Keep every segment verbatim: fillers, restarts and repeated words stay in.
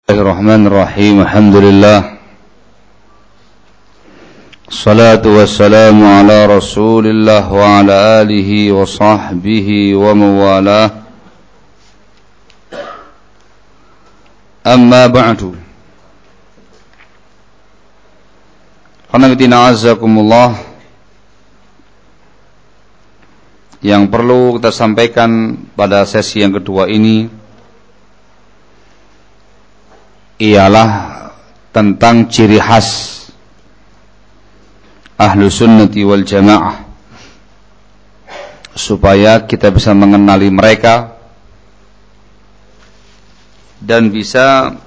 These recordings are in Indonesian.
Bismillahirrahmanirrahim. Alhamdulillah. Salatu wassalamu ala Rasulillah wa ala alihi wa sahbihi wa mawalah. Amma ba'du. Qanabitina azzakumullah. Yang perlu kita sampaikan pada sesi yang kedua ini ialah tentang ciri khas ahlu sunnati wal jamaah, supaya kita bisa mengenali mereka dan bisa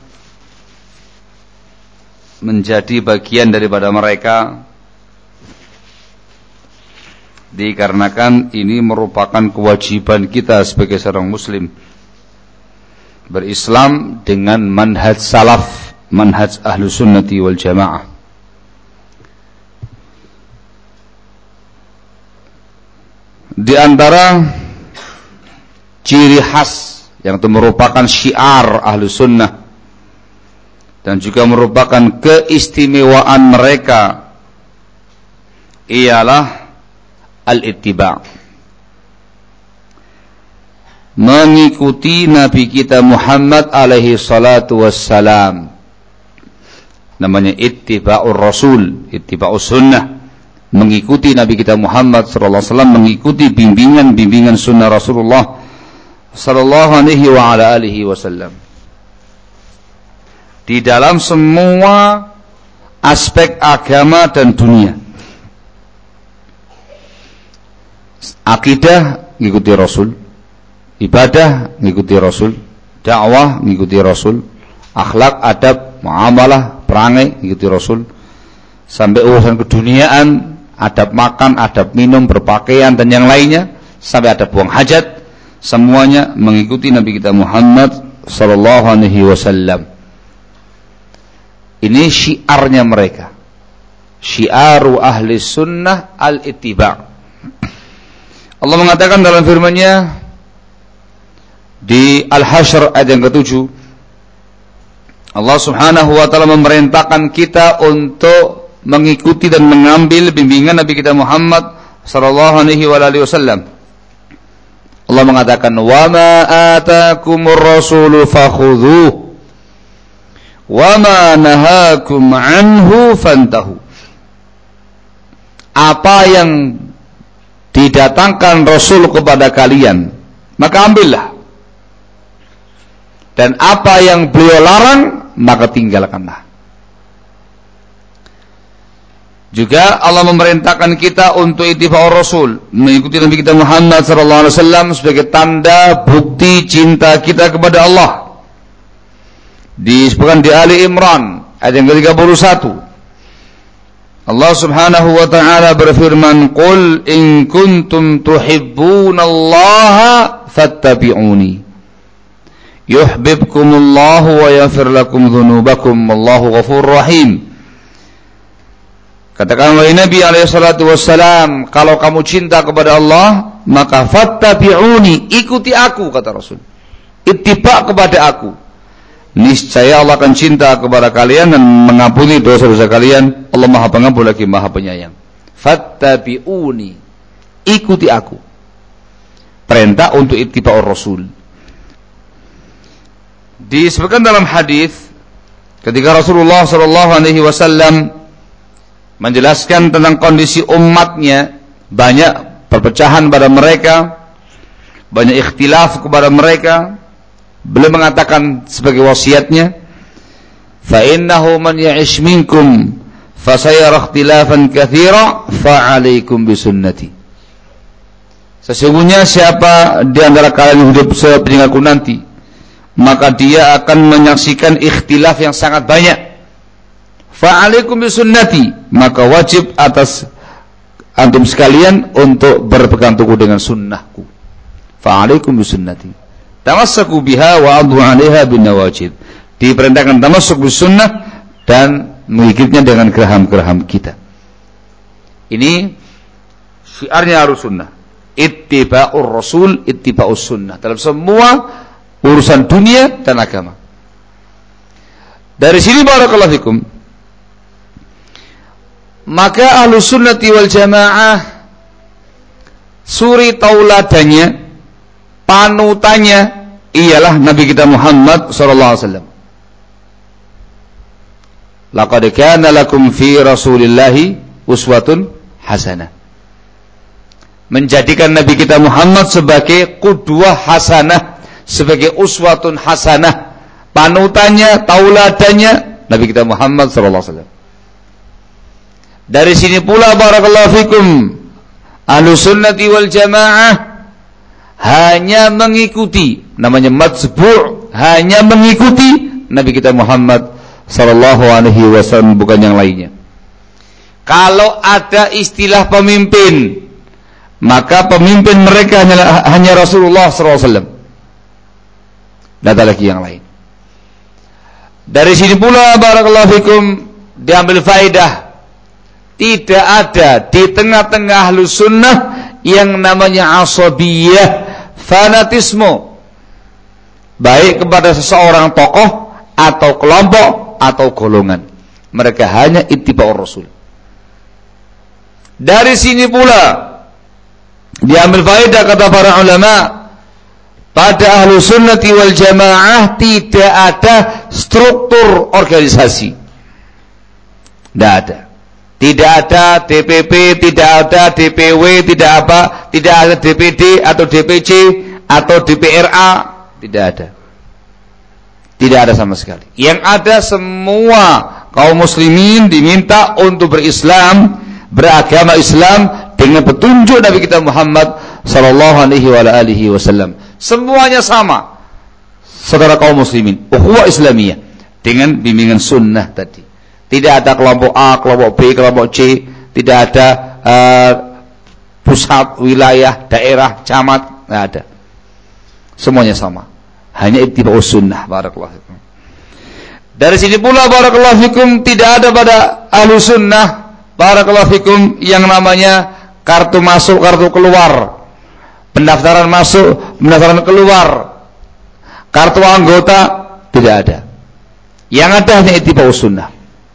menjadi bagian daripada mereka, dikarenakan ini merupakan kewajiban kita sebagai seorang muslim berislam dengan manhaj salaf, manhaj ahlu sunnati wal jamaah. Di antara ciri khas yang itu merupakan syiar ahlu sunnah dan juga merupakan keistimewaan mereka ialah al-ittiba', mengikuti Nabi kita Muhammad alaihi salatu wassalam. Namanya ittiba'ur rasul, ittiba'us sunnah, mengikuti Nabi kita Muhammad sallallahu alaihi wasallam, mengikuti bimbingan-bimbingan sunnah Rasulullah sallallahu alaihi wa ala alihi wasallam di dalam semua aspek agama dan dunia. Akidah mengikuti Rasul, ibadah mengikuti Rasul, dakwah mengikuti Rasul, akhlak, adab, muamalah, perangai mengikuti Rasul, sampai urusan keduniaan, adab makan, adab minum, berpakaian dan yang lainnya, sampai adab buang hajat, semuanya mengikuti Nabi kita Muhammad sallallahu alaihi wasallam. Ini syiarnya mereka. Syiaru ahli sunnah al-ittiba'. Allah mengatakan dalam firman-Nya di Al-Hasyr ayat yang ketujuh, Allah subhanahu wa ta'ala memerintahkan kita untuk mengikuti dan mengambil bimbingan Nabi kita Muhammad sallallahu alaihi wasallam. Allah mengatakan, "Wa ma atakumur rasulu fakhudhuhu wa ma nahakum anhu fantahu." Apa yang didatangkan Rasul kepada kalian, maka ambillah. Dan apa yang beliau larang, maka tinggalkanlah. Juga Allah memerintahkan kita untuk ittiba'ur Rasul, mengikuti Nabi kita Muhammad sallallahu alaihi wasallam sebagai tanda bukti cinta kita kepada Allah. Disebutkan di Ali Imran ayat yang ke tiga puluh satu. Allah subhanahu wa ta'ala berfirman, "Qul in kuntum tuhibbunallaha fattabi'uni yuhibbukumullahu wa yaghfir lakum dzunubakum wallahu ghafurur rahim." Katakan wahai Nabi alaihi salatu wassalam, kalau kamu cinta kepada Allah, maka fattabi'uni, ikuti aku, kata Rasul. Ittiba' kepada aku. Niscaya Allah akan cinta kepada kalian dan mengampuni dosa-dosa kalian. Allah Maha Pengampun lagi Maha Penyayang. Fattabi'uni, ikuti aku. Perintah untuk ittiba'ur Rasul. Disebutkan dalam hadis ketika Rasulullah sallallahu alaihi wasallam menjelaskan tentang kondisi umatnya, banyak perpecahan pada mereka, banyak ikhtilaf kepada mereka. Beliau mengatakan sebagai wasiatnya, "Fa innahu man ya'ish minkum fa sayara ikhtilafan katsira fa 'alaikum bi sunnati." Sesungguhnya siapa di antara kalian yang hidup sepeninggalku nanti, maka dia akan menyaksikan ikhtilaf yang sangat banyak. Fa 'alaikum bi sunnati, maka wajib atas antum sekalian untuk berpegang teguh dengan sunnahku. Fa 'alaikum bi sunnati. Tamassaku biha wa 'addu 'alaiha bin nawajid. Diperintahkan tamassuk bis sunnah dan mengikutnya dengan geraham-geraham kita. Ini syiarnya Ahlus Sunnah. Ittiba'ur Rasul, ittiba'us sunnah dalam semua urusan dunia dan agama. Dari sini barakallahu fikum, maka Ahlus Sunnati wal Jamaah suri tauladannya, panutannya ialah Nabi kita Muhammad sallallahu alaihi wasallam. Laqad kana lakum fi Rasulillahi uswatun hasanah. Menjadikan Nabi kita Muhammad sebagai qudwah hasanah, sebagai uswatun hasanah, panutannya, tauladannya Nabi kita Muhammad sallallahu alaihi wasallam. Dari sini pula barakallahu fikum, Ahlus Sunnati wal Jamaah hanya mengikuti, namanya matsbu', hanya mengikuti Nabi kita Muhammad sallallahu alaihi wasallam, bukan yang lainnya. Kalau ada istilah pemimpin, maka pemimpin mereka hanya, hanya Rasulullah sallallahu alaihi wasallam. Tidak ada lagi yang lain. Dari sini pula barakallahu fikum diambil faedah, tidak ada di tengah-tengah Ahlus Sunnah yang namanya asabiyah, fanatisme, baik kepada seseorang tokoh atau kelompok atau golongan. Mereka hanya ittiba'ur Rasul. Dari sini pula diambil faedah, kata para ulama, pada Ahlus Sunnati wal Jamaah tidak ada struktur organisasi. Tidak ada. Tidak ada D P P, tidak ada D P W, tidak apa, tidak ada D P D atau D P C atau D P R A, tidak ada. Tidak ada sama sekali. Yang ada semua kaum muslimin diminta untuk berislam, beragama Islam dengan petunjuk Nabi kita Muhammad sallallahu alaihi wasallam. Semuanya sama, saudara kaum muslimin, ukhuwah Islamiyah dengan bimbingan sunnah tadi. Tidak ada kelompok A, kelompok B, kelompok C. Tidak ada uh, pusat, wilayah, daerah, camat. Tidak ada. Semuanya sama. Hanya ittiba'us sunnah. Barakallahu fikum. Dari sini pula barakallahu fikum, tidak ada pada Ahlus Sunnah barakallahu fikum yang namanya kartu masuk, kartu keluar, pendaftaran masuk, pendaftaran keluar, kartu anggota. Tidak ada. Yang ada hanya ittiba'us sunnah.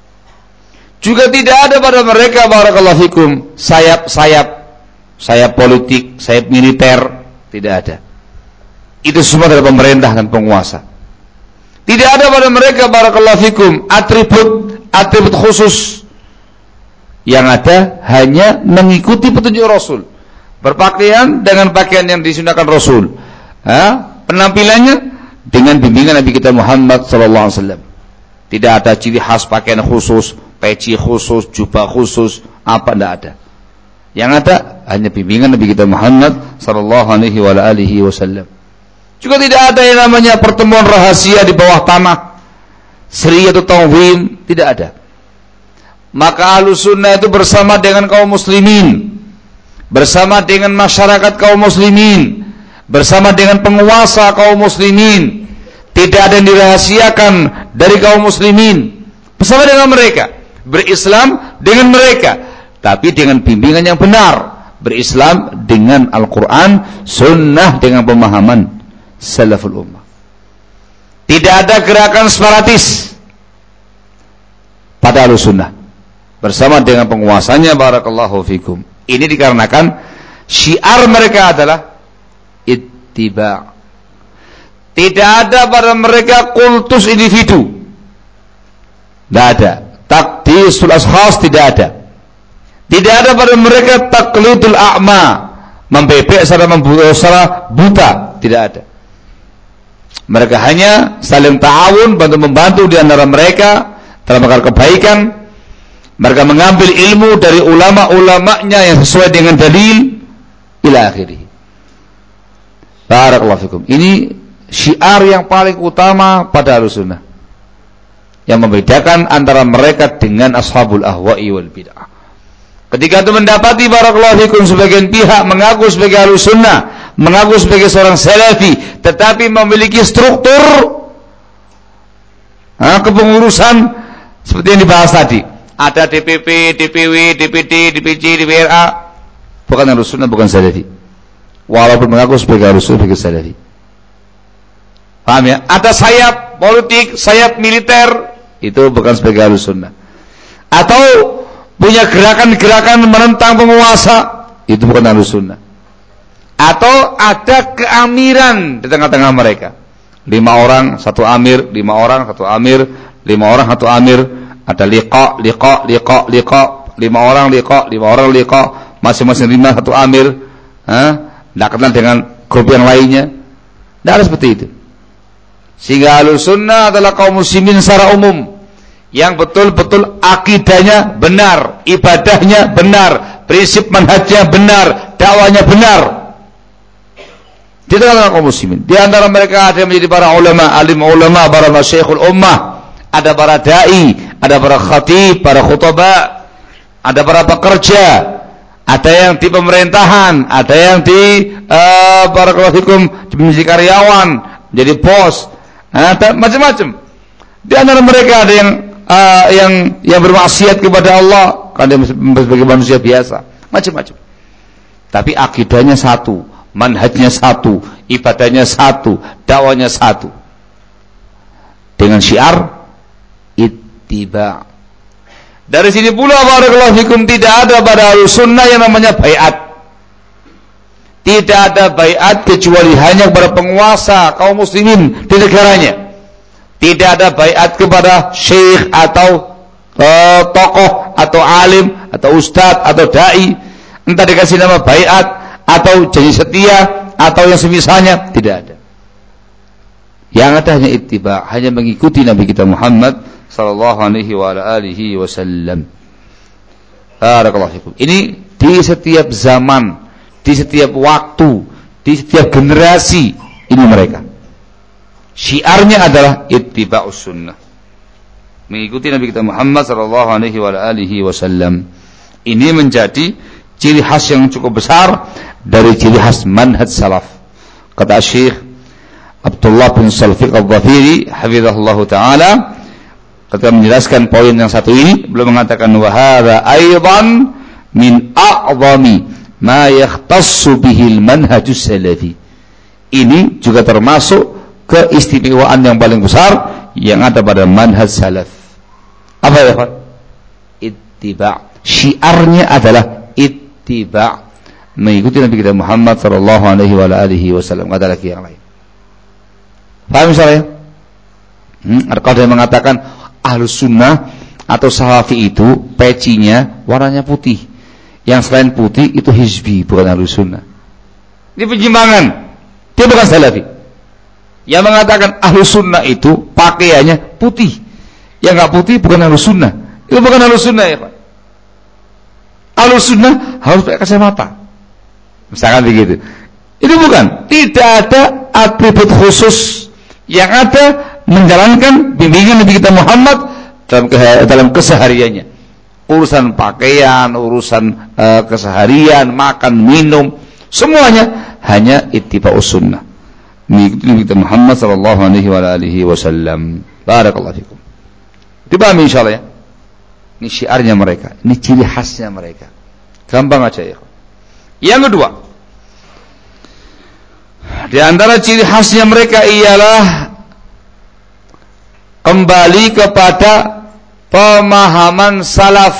Juga tidak ada pada mereka barakallahu fikum sayap-sayap, sayap politik, sayap militer, tidak ada. Itu semua dari pemerintah dan penguasa. Tidak ada pada mereka barakallahu fikum atribut atribut khusus. Yang ada hanya mengikuti petunjuk Rasul, berpakaian dengan pakaian yang disunahkan Rasul, ha? Penampilannya dengan bimbingan Nabi kita Muhammad sallallahu alaihi wasallam. Tidak ada ciri khas pakaian khusus, peci khusus, jubah khusus, apa tidak ada. Yang ada hanya bimbingan Nabi kita Muhammad sallallahu alaihi wasallam. Juga tidak ada yang namanya pertemuan rahasia di bawah tanah, sri atau tauhim, tidak ada. Maka Ahlus Sunnah itu bersama dengan kaum muslimin, bersama dengan masyarakat kaum muslimin, bersama dengan penguasa kaum muslimin. Tidak ada yang dirahasiakan dari kaum muslimin, bersama dengan mereka, berislam dengan mereka, tapi dengan bimbingan yang benar, berislam dengan Al-Quran, sunnah dengan pemahaman salaful ummah. Tidak ada gerakan separatis pada Ahlus Sunnah bersama dengan penguasanya barakallahu fikum. Ini dikarenakan syiar mereka adalah ittiba'. Tidak ada pada mereka kultus individu. Tidak ada. Taqdisul ashkhas tidak ada. Tidak ada pada mereka taqlidul a'ma, membebek secara buta, tidak ada. Mereka hanya saling ta'awun, bantu-membantu di antara mereka dalam perkara kebaikan. Mereka mengambil ilmu dari ulama-ulamanya yang sesuai dengan dalil ila akhirih. Barakallahu fikum. Ini syiar yang paling utama pada Ahlus Sunnah, yang membedakan antara mereka dengan ashabul ahwa'i wal bid'ah. Ketika itu mendapati barakallahu fikum sebagian pihak mengaku sebagai Ahlus Sunnah, mengaku sebagai seorang salafi, tetapi memiliki struktur ha, kepengurusan seperti yang dibahas tadi. Ada D P P, D P W, D P D, D P C, D P R A. Bukan Ahlus Sunnah, bukan salafi. Walaupun mengaku sebagai Ahlus Sunnah, sebagai salafi. Paham ya? Ada sayap politik, sayap militer, itu bukan sebagai Ahlus Sunnah. Atau punya gerakan-gerakan menentang penguasa, itu bukan Ahlus Sunnah. Atau ada keamiran di tengah-tengah mereka. Lima orang, satu amir, lima orang, satu amir, lima orang, satu amir. Ada liqa, liqa, liqa, liqa. Lima orang liqa, lima orang liqa. Masing-masing lima, satu amir. Tidak kenal dengan grup yang lainnya. Tidak ada seperti itu. Sehingga Ahlus Sunnah adalah kaum muslimin secara umum yang betul-betul akidahnya benar, ibadahnya benar, prinsip manhajnya benar, dakwanya benar. Di tengah-tengah kaum muslimin. Di antara mereka ada yang menjadi para ulama, alim ulama, para masyayikhul ummah, ada para dai, ada para khatib, para khutbah, ada para pekerja, ada yang di pemerintahan, ada yang di uh, para hukum menjadi karyawan, menjadi bos, ada macam-macam. Di antara mereka ada yang uh, yang yang bermaksiat kepada Allah, kan dia sebagai manusia biasa, macam-macam. Tapi akidahnya satu, manhajnya satu, ibadahnya satu, dakwanya satu. Dengan syiar ittiba. Dari sini pula barakallahu fikum tidak ada pada Ahlus Sunnah yang namanya baiat. Tidak ada baiat kecuali hanya kepada penguasa kaum muslimin di negaranya. Tidak ada baiat kepada syekh atau uh, tokoh atau alim atau ustadz atau dai. Entah dikasih nama baiat atau janji setia atau yang semisalnya, tidak ada. Yang ada hanya ittiba, hanya mengikuti Nabi kita Muhammad sallallahu alaihi wa alihi wasallam. Barakallahu fikum. Ini di setiap zaman, di setiap waktu, di setiap generasi ini mereka. Syiarnya adalah ittiba'us sunnah. Mengikuti Nabi kita Muhammad sallallahu alaihi wa alihi wasallam. Ini menjadi ciri khas yang cukup besar dari ciri khas manhaj salaf. Kata Syekh Abdullah bin Salfiq al-Dhafiri hafizahullah ta'ala ketika menjelaskan poin yang satu ini, beliau mengatakan wa hadza aidan min a'zami ma yakhtassu bihil manhajus salafi. Ini juga termasuk keistimewaan yang paling besar yang ada pada manhaj salaf. Apa ya, Pak? Ittiba. Syiarnya adalah ittiba, mengikuti Nabi kita Muhammad sallallahu alaihi wa alihi wasallam, kata lagi yang lain. Paham misalnya? Hmm, ada yang mengatakan Ahlus Sunnah atau Salafi itu pecinya warnanya putih. Yang selain putih itu hizbi, bukan Ahlus Sunnah. Ini penyimpangan. Dia bukan Salafi. Yang mengatakan Ahlus Sunnah itu pakaiannya putih. Yang enggak putih bukan Ahlus Sunnah. Itu bukan Ahlus Sunnah ya, Pak. Ahlus Sunnah harus pakai kacamata. Misalkan begitu. Itu bukan. Tidak ada atribut khusus. Yang ada menjalankan bimbingan Nabi kita Muhammad dalam, ke- dalam kesehariannya. Urusan pakaian, urusan uh, keseharian, makan, minum, semuanya hanya ittiba'us sunnah. Mengikuti Nabi kita Muhammad sallallahu alaihi wa alihi wasallam. Barakallahu fikum. Dipahami insyaallah ya. Ini syiarnya mereka, ini ciri khasnya mereka. Gampang aja ya. Yang kedua, di antara ciri khasnya mereka ialah kembali kepada pemahaman salaf.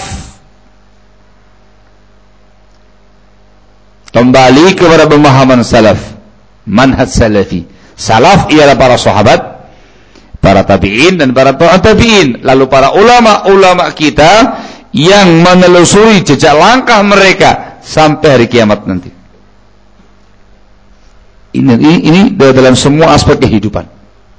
Kembali kepada pemahaman salaf, manhaj salafi. Salaf ialah para sahabat, para tabi'in dan para tabi'in, lalu para ulama-ulama kita yang menelusuri jejak langkah mereka sampai hari kiamat nanti. Ini, ini, ini dalam semua aspek kehidupan.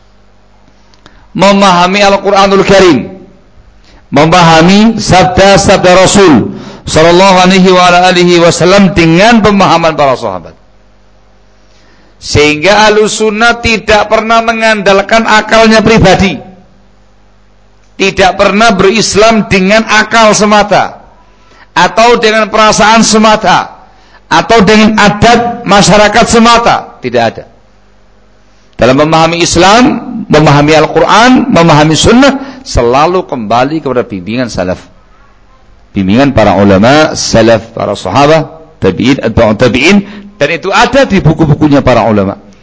Memahami Al-Quranul Karim, memahami sabda-sabda Rasul sallallahu alaihi wa alihi wasallam dengan pemahaman para sahabat. Sehingga Ahlus Sunnah tidak pernah mengandalkan akalnya pribadi, tidak pernah berislam dengan akal semata, atau dengan perasaan semata, atau dengan adat masyarakat semata. Tidak ada. Dalam memahami Islam, memahami Al-Quran, memahami Sunnah, selalu kembali kepada bimbingan salaf, bimbingan para ulama salaf, para sahabat, tabi'in, atba'ut tabi'in. Dan itu ada di buku-bukunya para ulama.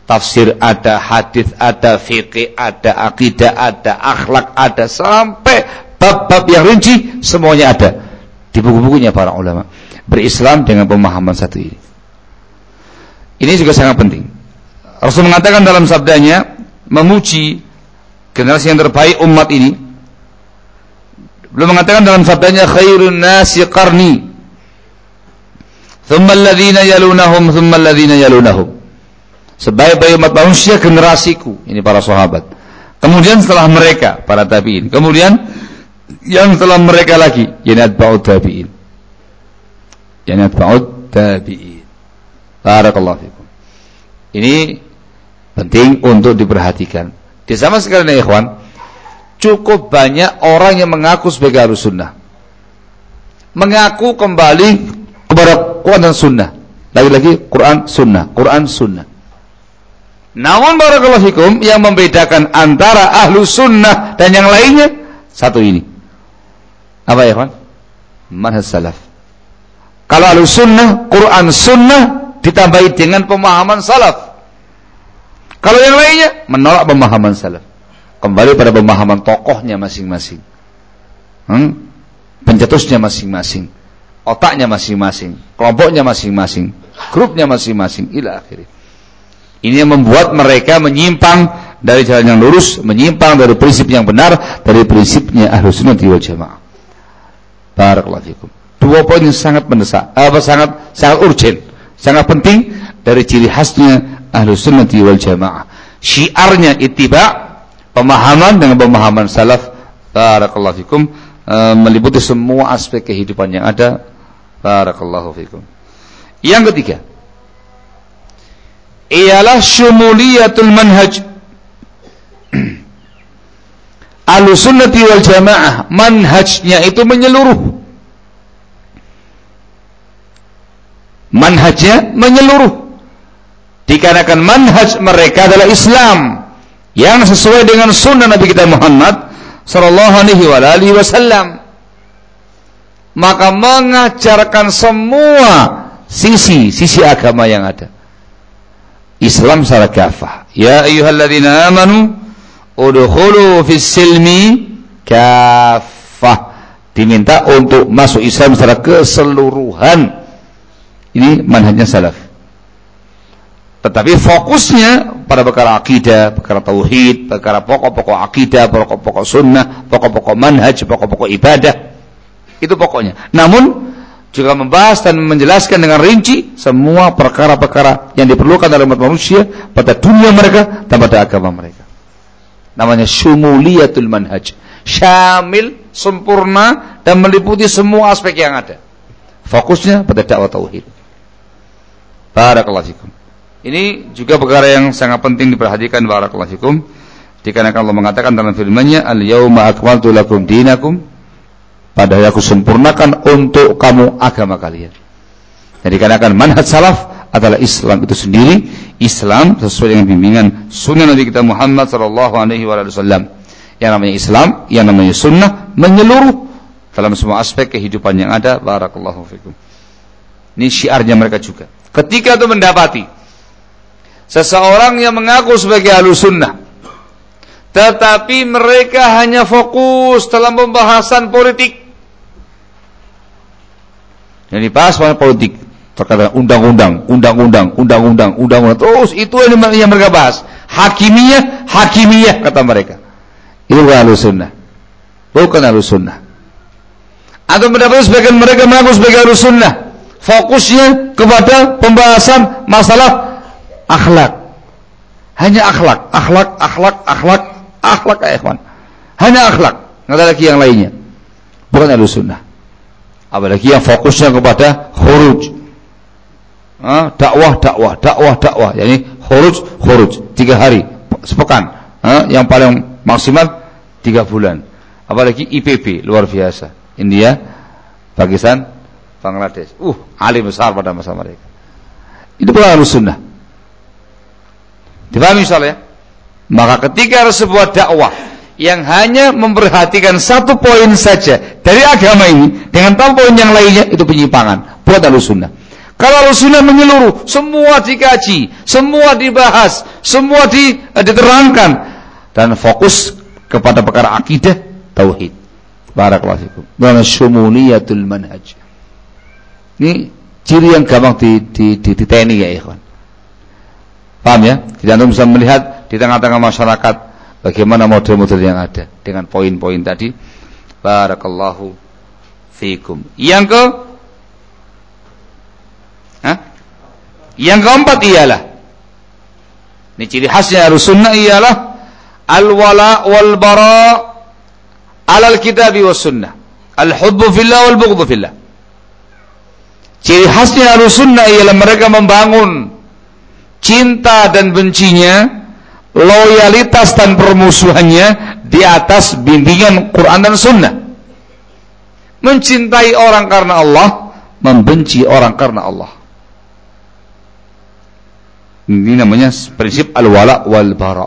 Tafsir ada, hadis ada, fikih ada, akidah ada, akhlak ada, sampai bab-bab yang rinci semuanya ada di buku-bukunya para ulama. Berislam dengan pemahaman satu ini. Ini juga sangat penting. Rasul mengatakan dalam sabdanya, memuji generasi yang terbaik umat ini. Beliau mengatakan dalam sabdanya, khairun nasi qarni, thumma alladhina yalunahum, thumma alladhina yalunahum. Sebaik-baik umat manusia generasiku, ini para sahabat. Kemudian setelah mereka para tabi'in. Kemudian yang setelah mereka lagi, yani atba'ut tabi'in. Yani atba'ut tabi'in. Barakallahu fikum. Ini penting untuk diperhatikan. Di zaman sekarang ya ikhwan, cukup banyak orang yang mengaku sebagai Ahlus Sunnah. Mengaku kembali kepada Quran dan Sunnah. Lagi-lagi Quran Sunnah, Quran Sunnah. Namun barakallahu fikum, yang membedakan antara ahlu sunnah dan yang lainnya satu ini. Apa ya kawan? Manhaj salaf. Kalau ahlu sunnah, Quran sunnah ditambahi dengan pemahaman salaf. Kalau yang lainnya menolak pemahaman salaf, kembali pada pemahaman tokohnya masing-masing, hmm? pencetusnya masing-masing, otaknya masing-masing, kelompoknya masing-masing, grupnya masing-masing, ila akhirnya. Ini yang membuat mereka menyimpang dari jalan yang lurus, menyimpang dari prinsip yang benar, dari prinsipnya Ahlus Sunnah wal Jamaah. Barakallahu fikum. Dua poin yang sangat mendesak, apa sangat sangat urgent, sangat penting dari ciri khasnya Ahlus Sunnah wal Jamaah. Syiarnya ittiba, pemahaman dengan pemahaman salaf. Barakallahu fikum, e, meliputi semua aspek kehidupan yang ada. Barakallahu fikum. Yang ketiga, ialah syumuliyatul manhaj. Ahlus Sunnati wal Jamaah manhajnya itu menyeluruh. Manhajnya menyeluruh. Dikarenakan manhaj mereka adalah Islam yang sesuai dengan sunnah Nabi kita Muhammad sallallahu alaihi wasallam. Maka mengajarkan semua sisi sisi agama yang ada. Islam secara kafah. Ya ayyuhalladzina amanu udkhulu fis silmi kafah. Diminta untuk masuk Islam secara keseluruhan. Ini manhajnya salaf. Tetapi fokusnya pada perkara akidah, perkara tauhid, perkara pokok-pokok akidah, pokok-pokok sunnah, pokok-pokok manhaj, pokok-pokok ibadah. Itu pokoknya. Namun juga membahas dan menjelaskan dengan rinci semua perkara-perkara yang diperlukan oleh umat manusia pada dunia mereka dan pada agama mereka. Namanya syumuliyatul manhaj. Syamil, sempurna dan meliputi semua aspek yang ada. Fokusnya pada dakwah tauhid. Barakallahu fikum. Ini juga perkara yang sangat penting diperhatikan, barakallahu fikum. Dikarenakan Allah mengatakan dalam firman-Nya, "Al-yauma akmaltu lakum dinakum." Padahal aku sempurnakan untuk kamu agama kalian. Jadi dikarenakan manhaj salaf adalah Islam itu sendiri, Islam sesuai dengan bimbingan sunnah Nabi kita Muhammad sallallahu alaihi wasallam. Yang namanya Islam, yang namanya sunnah menyeluruh dalam semua aspek kehidupan yang ada. Barakallahu fikum. Ini syiarnya mereka juga. Ketika itu mendapati seseorang yang mengaku sebagai Ahlus Sunnah, tetapi mereka hanya fokus dalam pembahasan politik. Yang dibahas pada politik, terkait undang-undang, undang-undang, undang-undang, undang-undang. Terus itu yang mereka bahas. Hakimiyah, hakimiyah kata mereka. Itu bukan Ahlus Sunnah. Bukan Ahlus Sunnah. Atau mendapat sebagian mereka mengaku sebagai Ahlus Sunnah. Fokusnya kepada pembahasan masalah akhlak. Hanya akhlak, akhlak, akhlak, akhlak, akhlak ya ikhwan. Hanya akhlak, enggak ada lagi yang lainnya. Bukan Ahlus Sunnah. Apalagi yang fokusnya kepada khuruj. Ah, dakwah, dakwah, dakwah, dakwah. Yani khuruj, khuruj tiga hari, sepekan. Ah, yang paling maksimal tiga bulan. Apalagi I P B luar biasa. India, Pakistan, Bangladesh. Uh, alim besar pada masa mereka. Itu bukan Ahlus Sunnah. Dipahami insyaallah ya? Maka ketika ada sebuah dakwah yang hanya memperhatikan satu poin saja dari agama ini dengan tanpa poin yang lainnya, itu penyimpangan. Buat Ahlus Sunnah. Kalau Ahlus Sunnah menyeluruh, semua dikaji, semua dibahas, semua di, diterangkan dan fokus kepada perkara akidah tauhid. Barakallahu fikum. Wa syumuliyatul manhaj. Ini ciri yang gampang di di di, di teknik ya ikhwan. Paham ya? Jadi antum bisa melihat di tengah-tengah masyarakat bagaimana model-model yang ada dengan poin-poin tadi. Barakallahu fikum. Yang ke Hah? Yang keempat ialah ini ciri khasnya Ahlussunnah ialah al-wala wal bara 'ala al-kitab was sunnah. Al-hubbu fillah wal bughdhu fillah. Ciri khasnya Ahlussunnah ialah mereka membangun cinta dan bencinya, loyalitas dan permusuhannya di atas bimbingan Quran dan Sunnah. Mencintai orang karena Allah, membenci orang karena Allah. Ini namanya prinsip al-wala wal bara.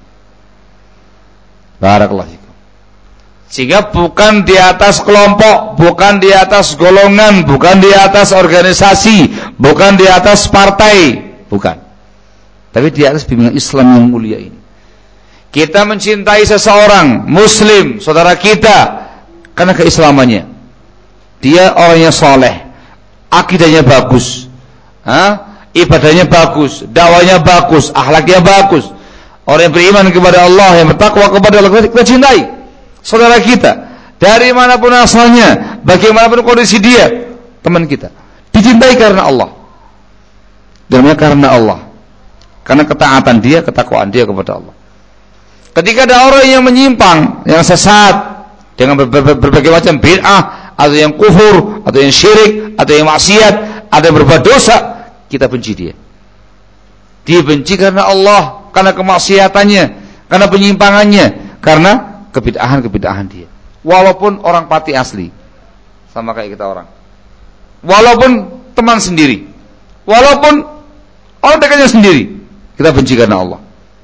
Barakallahu fikum. Sehingga bukan di atas kelompok, bukan di atas golongan, bukan di atas organisasi, bukan di atas partai, bukan. Tapi di atas bimbingan Islam yang mulia ini. Kita mencintai seseorang muslim, saudara kita, karena keislamannya. Dia orangnya soleh, akidahnya bagus, ha? Ibadahnya bagus, dakwanya bagus, akhlaknya bagus. Orang yang beriman kepada Allah, yang bertakwa kepada Allah, kita cintai. Saudara kita, dari manapun asalnya, bagaimanapun kondisi dia, teman kita, dicintai karena Allah. Dan karena Allah. Karena ketaatan dia, ketakwaan dia kepada Allah. Ketika ada orang yang menyimpang, yang sesat, dengan ber- ber- berbagai macam bid'ah, atau yang kufur, atau yang syirik, atau yang maksiat, atau yang berbuat dosa, kita benci dia. Dia benci karena Allah, karena kemaksiatannya, karena penyimpangannya, karena kebid'ahan-kebid'ahan dia. Walaupun orang pati asli, sama kayak kita orang. Walaupun teman sendiri, walaupun orang dekatnya sendiri, kita benci karena Allah.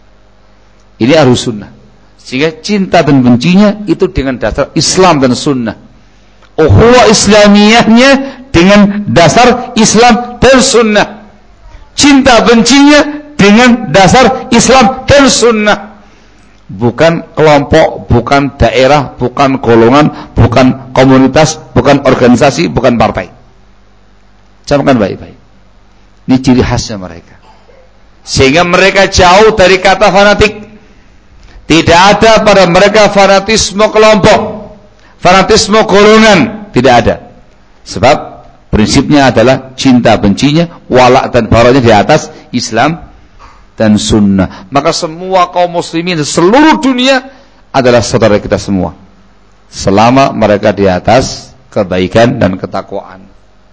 Ini Ahlussunnah. Sehingga cinta dan bencinya itu dengan dasar Islam dan Sunnah. Ukhuwah Islamiyahnya dengan dasar Islam dan Sunnah. Cinta bencinya dengan dasar Islam dan Sunnah. Bukan kelompok, bukan daerah, bukan golongan, bukan komunitas, bukan organisasi, bukan partai. Camkan baik-baik. Ini ciri khasnya mereka. Sehingga mereka jauh dari kata fanatik. Tidak ada pada mereka fanatisme kelompok, fanatisme golongan, tidak ada. Sebab prinsipnya adalah cinta bencinya, wala dan baranya di atas Islam dan Sunnah. Maka semua kaum muslimin di seluruh dunia adalah saudara kita semua, selama mereka di atas kebaikan dan ketakwaan.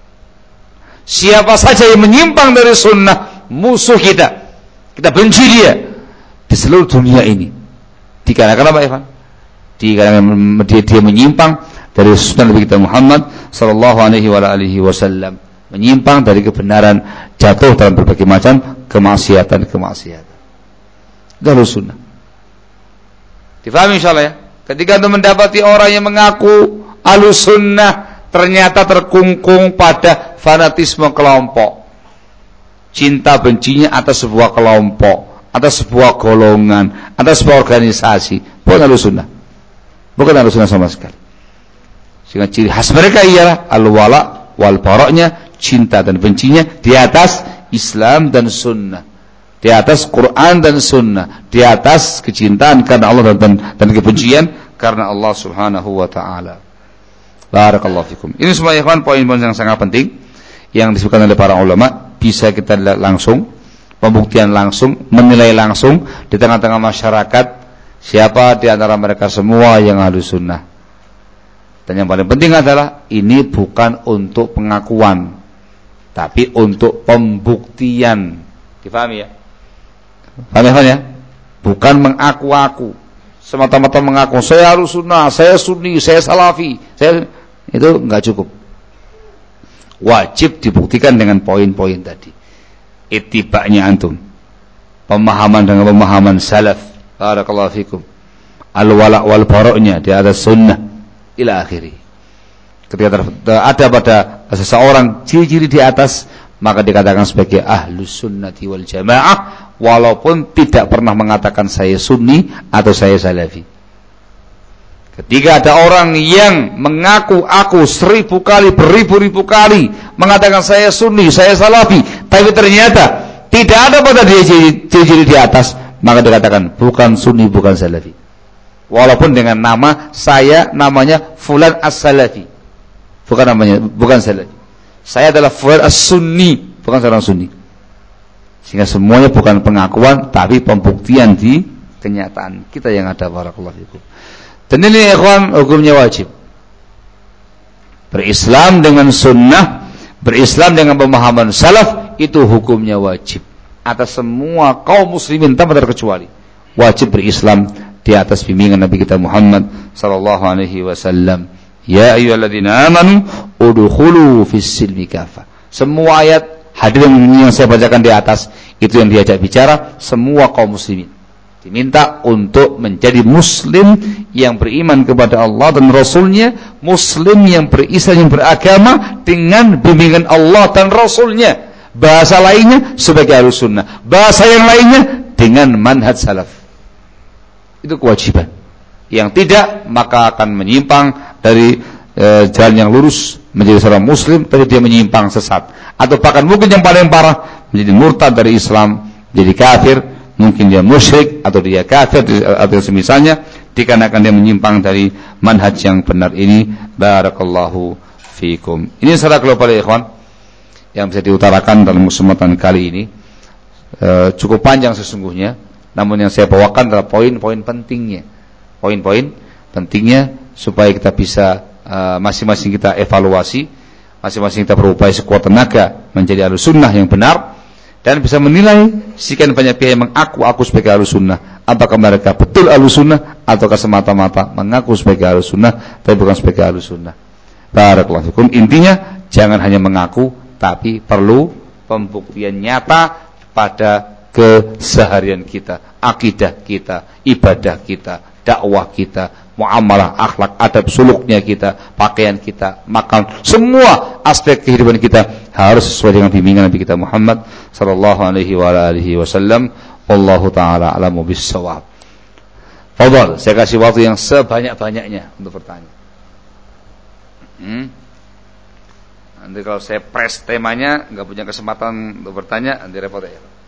Siapa saja yang menyimpang dari Sunnah, musuh kita. Kita benci dia di seluruh dunia ini. Dikarenakan apa, Evan? Dikarenakan dia, dia menyimpang dari sunnah Nabi kita Muhammad sallallahu alaihi wasallam, menyimpang dari kebenaran, jatuh dalam berbagai macam kemaksiatan-kemaksiatan. Itu sunnah. Difahami insyaallah ya? Ketika anda mendapati orang yang mengaku Ahlus Sunnah ternyata terkungkung pada fanatisme kelompok, cinta bencinya atas sebuah kelompok, atas sebuah golongan, atas sebuah organisasi, bukan Ahlus Sunnah, bukan Ahlus Sunnah sama sekali. Sehingga ciri khas mereka ialah al-wala wal bara'nya, cinta dan bencinya di atas Islam dan Sunnah, di atas Quran dan Sunnah, di atas kecintaan karena Allah dan, dan kebencian karena Allah Subhanahu wa taala. Barakallahu fikum. Ini semua ikhwan poin-poin yang sangat penting yang disebutkan oleh para ulama, bisa kita lihat langsung, pembuktian langsung, menilai langsung di tengah-tengah masyarakat siapa di antara mereka semua yang Ahlus Sunnah. Dan yang paling penting adalah ini bukan untuk pengakuan, tapi untuk pembuktian. Difahami ya? Paham ya? Bukan mengaku-aku, semata-mata mengaku saya Ahlus Sunnah, saya Sunni, saya Salafi, saya, itu enggak cukup. Wajib dibuktikan dengan poin-poin tadi. Ittiba'nya antum, pemahaman dengan pemahaman salaf, barakallahu fikum, al-wala wal bara'nya di atas sunnah ila akhiri. Ketika ada pada seseorang ciri-ciri di atas, maka dikatakan sebagai Ahlus Sunnati wal Jamaah walaupun tidak pernah mengatakan saya sunni atau saya salafi. Ketika ada orang yang mengaku aku seribu kali, beribu-ribu kali mengatakan saya sunni, saya salafi, tapi ternyata tidak ada pada dia ciri-ciri di atas, maka dikatakan bukan sunni, bukan salafi. Walaupun dengan nama saya namanya Fulan as-Salafi, bukan namanya, bukan salafi. Saya adalah Fulan as-Sunni, bukan seorang sunni. Sehingga semuanya bukan pengakuan, tapi pembuktian di kenyataan kita yang ada. Barakallahu fikum. Dan ini ikhwan, hukumnya wajib. Berislam dengan sunnah, berislam dengan pemahaman salaf, itu hukumnya wajib atas semua kaum muslimin tanpa terkecuali. Wajib berislam di atas bimbingan Nabi kita Muhammad sallallahu alaihi wasallam. Ya ayyuhalladzina amanu udkhulu fis silmi kafah. Semua ayat hadis yang saya bacakan di atas itu yang diajak bicara semua kaum muslimin. Diminta untuk menjadi muslim yang beriman kepada Allah dan Rasulnya, muslim yang berislam, yang beragama dengan bimbingan Allah dan Rasulnya. Bahasa lainnya sebagai Ahlus Sunnah, bahasa yang lainnya dengan manhaj salaf. Itu kewajiban. Yang tidak maka akan menyimpang dari e, jalan yang lurus menjadi seorang muslim, tapi dia menyimpang sesat. Atau bahkan mungkin yang paling parah menjadi murtad dari Islam, jadi kafir. Mungkin dia musyrik atau dia kafir atau semisalnya, dikarenakan dia menyimpang dari manhaj yang benar ini. Barakallahu fikum. Ini secara global ya ikhwan yang bisa diutarakan dalam kesempatan kali ini. E, cukup panjang sesungguhnya, namun yang saya bawakan adalah poin-poin pentingnya. Poin-poin pentingnya supaya kita bisa e, masing-masing kita evaluasi, masing-masing kita berupaya sekuat tenaga menjadi Ahlus Sunnah yang benar. Dan bisa menilai sekian banyak pihak yang mengaku aku sebagai Ahlus Sunnah, apakah mereka betul Ahlus Sunnah ataukah semata-mata mengaku sebagai Ahlus Sunnah tapi bukan sebagai Ahlus Sunnah. Barakallahu fikum. Intinya jangan hanya mengaku, tapi perlu pembuktian nyata pada keseharian kita, akidah kita, ibadah kita, dakwah kita, muamalah, akhlak, adab, suluknya kita, pakaian kita, makan, semua aspek kehidupan kita harus sesuai dengan bimbingan Nabi kita Muhammad sallallahu alaihi wa alihi wasallam. Wallahu taala a'lamu bis-shawab. Fadhal, saya kasih waktu yang sebanyak-banyaknya untuk bertanya. Hmm? Nanti kalau saya press temanya, enggak punya kesempatan untuk bertanya, nanti repot ya.